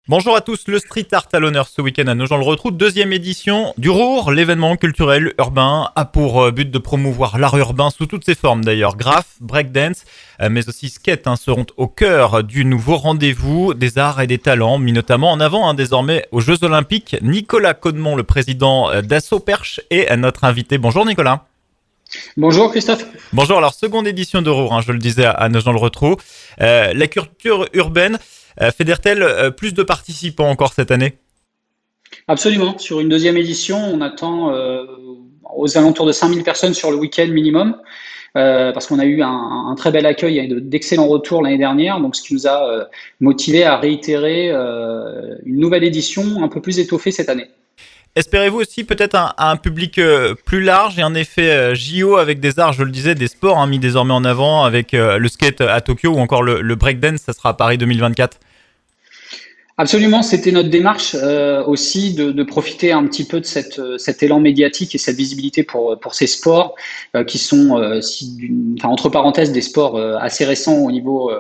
Bonjour à tous, le street art à l'honneur ce week-end à Nogent-le-Rotrou, deuxième édition du Rour. L'événement culturel urbain a pour but de promouvoir l'art urbain sous toutes ses formes d'ailleurs. Graph, breakdance, mais aussi skate seront au cœur du nouveau rendez-vous des arts et des talents, mis notamment en avant désormais aux Jeux Olympiques. Nicolas Caudemont, le président d'Asso Perche, est notre invité. Bonjour Nicolas. Bonjour Christophe. Bonjour, alors seconde édition de Rour, je le disais à Nogent-le-Rotrou. La culture urbaine fédère-t-elle plus de participants encore cette année ? Absolument. Sur une deuxième édition, on attend aux alentours de 5000 personnes sur le week-end minimum, parce qu'on a eu un très bel accueil et d'excellents retours l'année dernière, donc ce qui nous a motivé à réitérer une nouvelle édition un peu plus étoffée cette année. Espérez-vous aussi peut-être un public plus large et un effet JO avec des arts, je le disais, des sports mis désormais en avant avec le skate à Tokyo ou encore le breakdance, ça sera à Paris 2024 ? Absolument, c'était notre démarche aussi de profiter un petit peu de cet élan médiatique et cette visibilité pour ces sports qui sont, entre parenthèses, des sports assez récents au niveau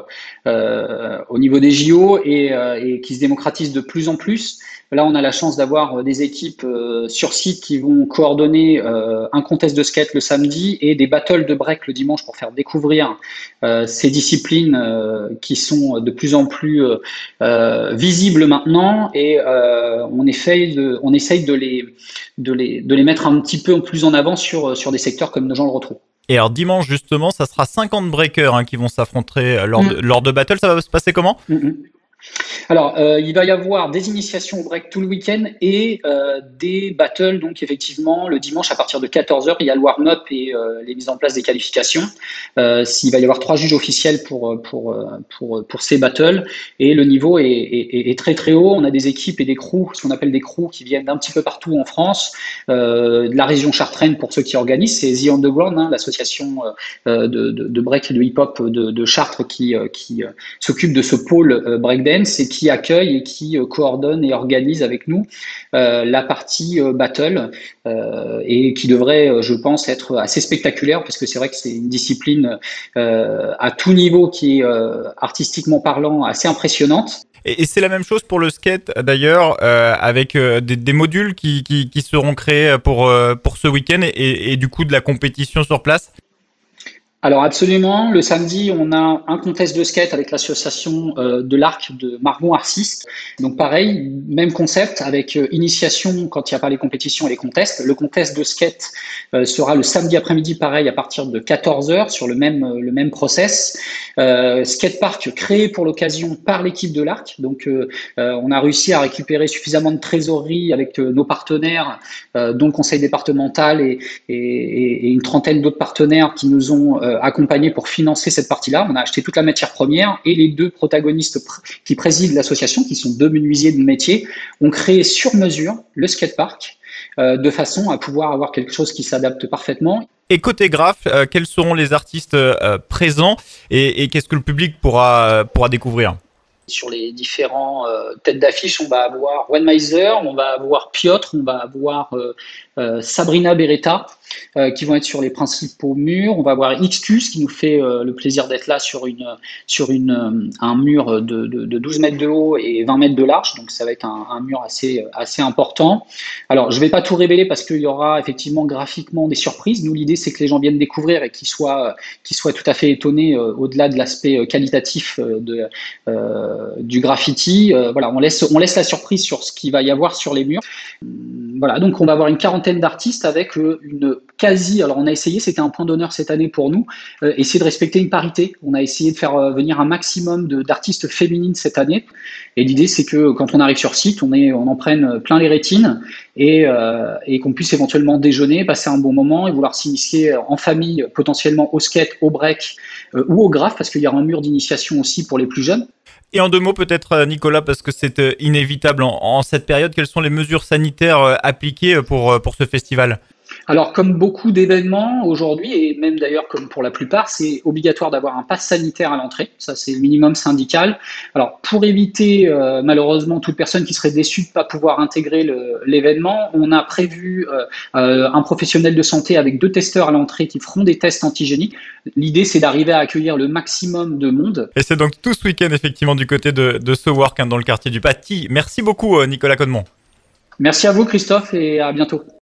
des JO et qui se démocratisent de plus en plus. Là, on a la chance d'avoir des équipes sur site qui vont coordonner un contest de skate le samedi et des battles de break le dimanche pour faire découvrir ces disciplines qui sont de plus en plus visibles maintenant, et on essaye de les mettre un petit peu plus en avant sur des secteurs comme Nogent-le-Rotrou. Et alors dimanche justement, ça sera 50 breakers qui vont s'affronter lors de battles. Ça va se passer comment ? Alors, il va y avoir des initiations au break tout le week-end et des battles. Donc, effectivement, le dimanche à partir de 14h, il y a le warm-up et les mises en place des qualifications. Il va y avoir 3 juges officiels pour ces battles et le niveau est très très haut. On a des équipes et des crews, ce qu'on appelle des crews, qui viennent d'un petit peu partout en France, de la région chartraine pour ceux qui organisent. C'est The Underground, l'association de break et de hip-hop de Chartres qui s'occupe de ce pôle breakdance et qui accueille et qui coordonne et organise avec nous la partie battle et qui devrait, je pense, être assez spectaculaire parce que c'est vrai que c'est une discipline à tout niveau qui est artistiquement parlant assez impressionnante. Et c'est la même chose pour le skate d'ailleurs, avec des modules qui seront créés pour ce week-end et du coup de la compétition sur place. Alors absolument, le samedi, on a un contest de skate avec l'association de l'Arc de Margon-Arcis. Donc pareil, même concept avec initiation quand il n'y a pas les compétitions et les contests. Le contest de skate sera le samedi après-midi, pareil, à partir de 14h sur le même process. Skatepark créé pour l'occasion par l'équipe de l'Arc. Donc on a réussi à récupérer suffisamment de trésorerie avec nos partenaires, dont le conseil départemental et une trentaine d'autres partenaires qui nous ont accompagnés pour financer cette partie-là. On a acheté toute la matière première et les 2 protagonistes qui président l'association, qui sont 2 menuisiers de métier, ont créé sur mesure le skatepark de façon à pouvoir avoir quelque chose qui s'adapte parfaitement. Et côté graph, quels seront les artistes présents et qu'est-ce que le public pourra découvrir ? Sur les différents têtes d'affiche, on va avoir One Miser, on va avoir Piotr, on va avoir Sabrina Beretta qui vont être sur les principaux murs. On va avoir Xcus qui nous fait le plaisir d'être là sur un mur de 12 mètres de haut et 20 mètres de large. Donc ça va être un mur assez important. Alors je ne vais pas tout révéler parce qu'il y aura effectivement graphiquement des surprises. Nous, l'idée c'est que les gens viennent découvrir et qu'ils soient tout à fait étonnés au-delà de l'aspect qualitatif du graffiti. Voilà, on laisse la surprise sur ce qu'il va y avoir sur les murs. Voilà, donc on va avoir une quarantaine d'artistes avec alors on a essayé, c'était un point d'honneur cette année pour nous, essayer de respecter une parité. On a essayé de faire venir un maximum d'artistes féminines cette année. Et l'idée c'est que quand on arrive sur site, on en prenne plein les rétines et qu'on puisse éventuellement déjeuner, passer un bon moment et vouloir s'initier en famille, potentiellement au skate, au break ou au graphe, parce qu'il y aura un mur d'initiation aussi pour les plus jeunes. Et en 2 mots peut-être Nicolas, parce que c'est inévitable en cette période, quelles sont les mesures sanitaires appliquées pour ce festival ? Alors, comme beaucoup d'événements aujourd'hui, et même d'ailleurs comme pour la plupart, c'est obligatoire d'avoir un pass sanitaire à l'entrée. Ça, c'est le minimum syndical. Alors, pour éviter malheureusement toute personne qui serait déçue de ne pas pouvoir intégrer l'événement, on a prévu un professionnel de santé avec 2 testeurs à l'entrée qui feront des tests antigéniques. L'idée, c'est d'arriver à accueillir le maximum de monde. Et c'est donc tout ce week-end, effectivement, du côté de SoWork, hein, dans le quartier du Paty. Merci beaucoup, Nicolas Codemont. Merci à vous, Christophe, et à bientôt.